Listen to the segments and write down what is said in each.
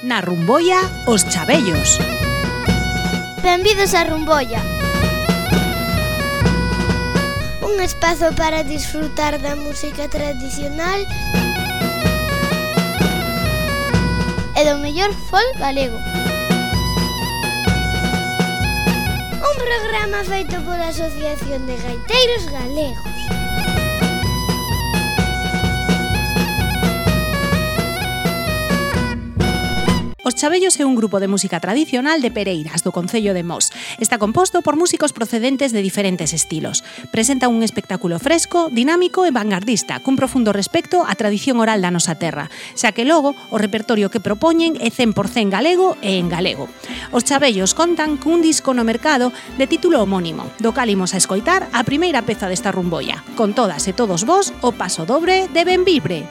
Na Rumboia, Os Chabellos. Benvidos a Rumboia. Un espazo para disfrutar da música tradicional e do mellor folk galego. Un programa feito pola Asociación de Gaiteiros Galegos. Os Chabellos é un grupo de música tradicional de Pereiras, do concello de Mos. Está composto por músicos procedentes de diferentes estilos. Presenta un espectáculo fresco, dinámico e vanguardista, cun profundo respecto á tradición oral da nosa terra, xa que logo o repertorio que propoñen é 100% galego e en galego. Os Chabellos contan cun disco no mercado de título homónimo, do cal imos a escoitar a primeira peza desta rumboia. Con todas e todos vos, o paso dobre de Benvibre.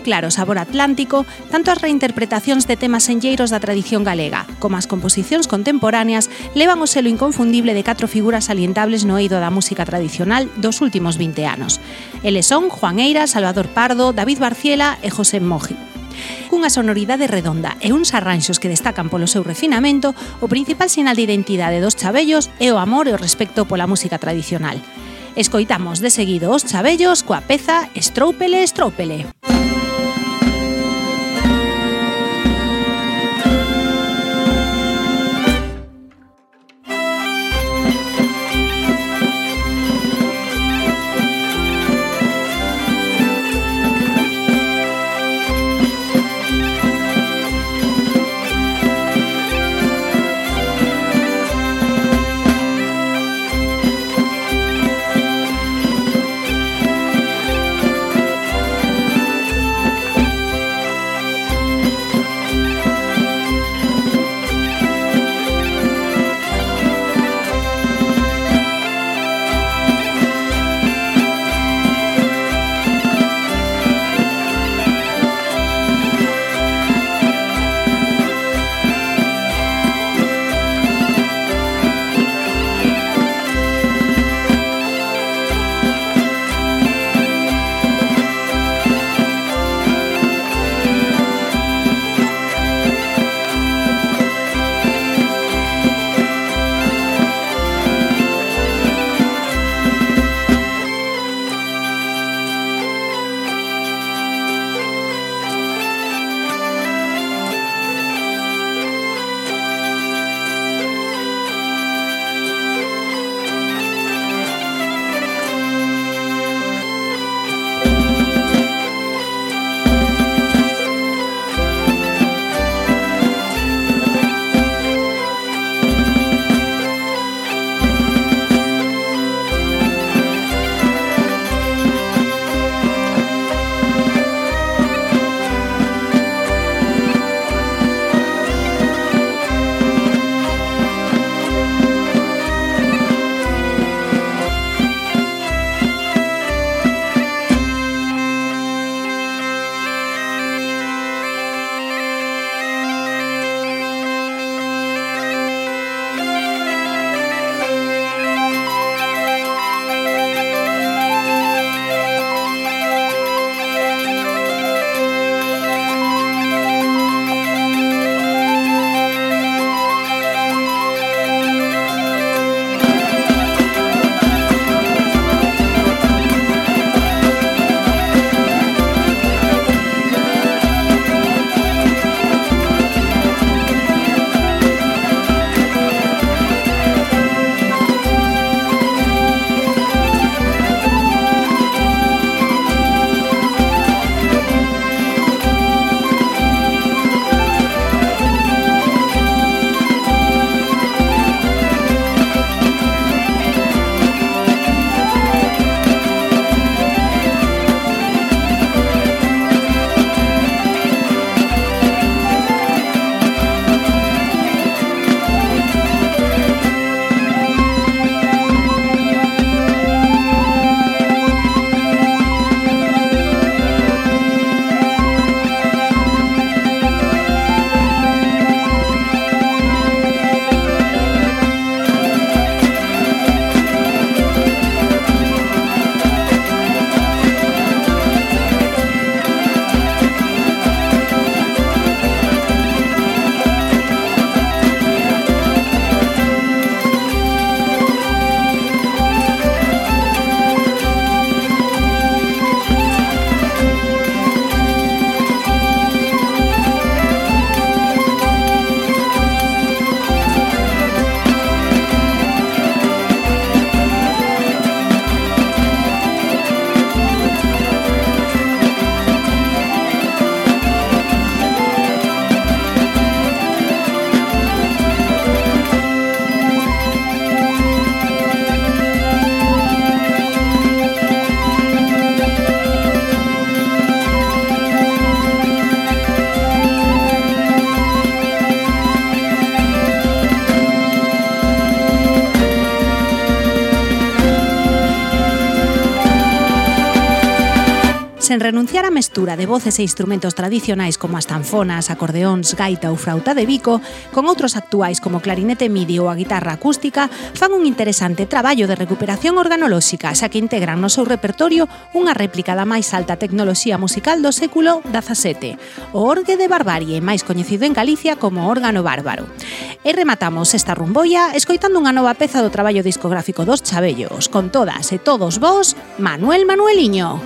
claro sabor atlántico, tanto as reinterpretacións de temas senlleiros da tradición galega como as composicións contemporáneas levan o selo inconfundible de 4 figuras salientables no eido da música tradicional dos últimos 20 anos. Eles son Juan Eira, Salvador Pardo, David Barciela e José Moji. Cunha sonoridade redonda e uns arranxos que destacan polo seu refinamento, o principal sinal de identidade dos Chabellos é o amor e o respecto pola música tradicional. Escoitamos de seguido os Chabellos coa peza Estróupele, estróupele. Sen renunciar á mestura de voces e instrumentos tradicionais como as tanfonas, acordeóns, gaita ou frauta de bico, con outros actuais como clarinete midi ou a guitarra acústica, fan un interesante traballo de recuperación organolóxica, xa que integran no seu repertorio unha réplica da máis alta tecnoloxía musical do século XVII, o orgue de Barbarie, máis coñecido en Galicia como órgano bárbaro. E rematamos esta rumboia escoitando unha nova peza do traballo discográfico dos Chabellos, con todas e todos vos, Manuel Manueliño.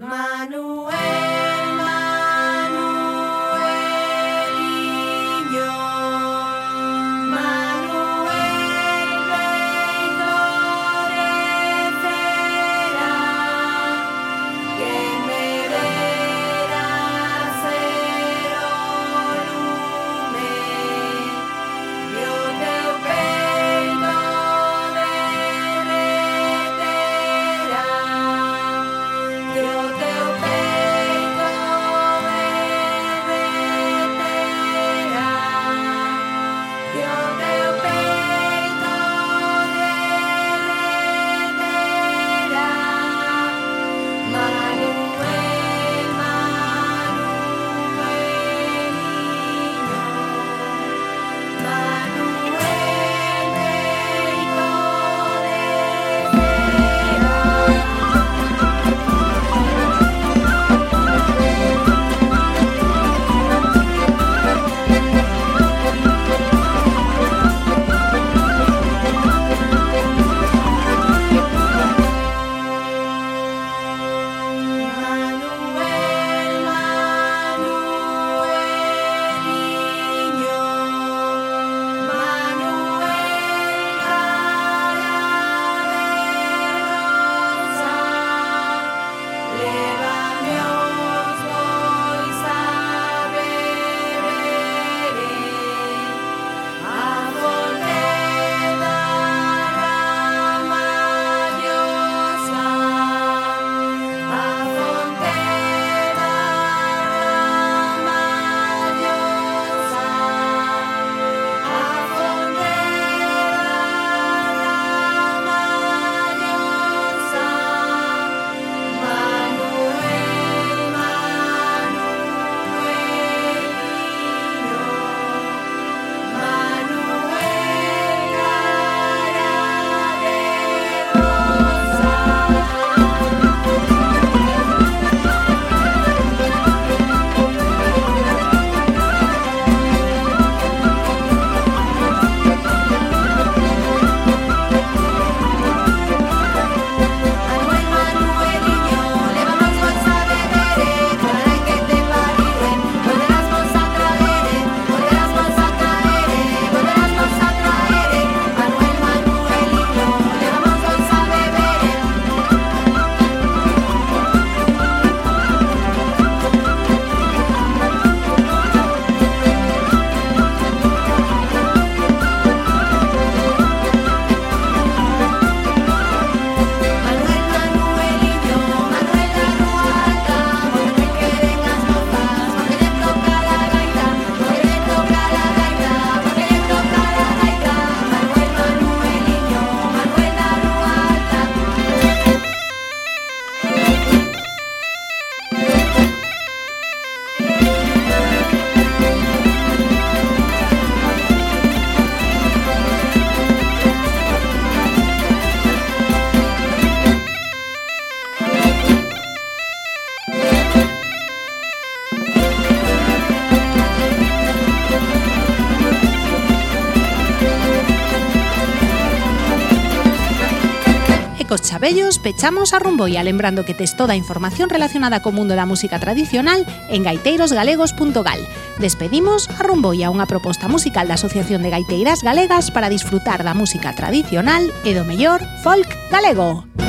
Cos Chabellos pechamos a rumboia, lembrando que tes toda a información relacionada co mundo da música tradicional en gaiteirosgalegos.gal. Despedimos a rumboia, unha proposta musical da Asociación de Gaiteiras Galegas para disfrutar da música tradicional e do mellor folk galego.